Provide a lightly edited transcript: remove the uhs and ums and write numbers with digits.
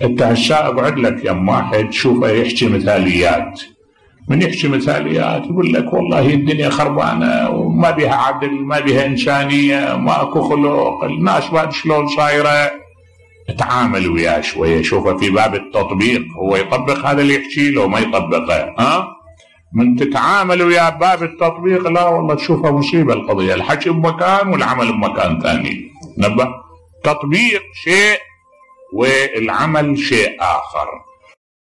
انت هسه اقعد لك يم واحد شوفه يحكي مثاليات، من يحكي مثاليات يقول لك والله الدنيا خربانه وما بها عدل، ما بها انسانيه، ماكو خلق، الناس بعد شلون صايره. اتعامل وياه شويه، شوفه في باب التطبيق هو يطبق هذا اللي يحكي لو ما يطبقه. من تتعامل وياه باب التطبيق لا والله تشوفها مصيبه القضيه، الحكي بمكان والعمل بمكان ثاني. نبه، تطبيق شيء والعمل شيء اخر.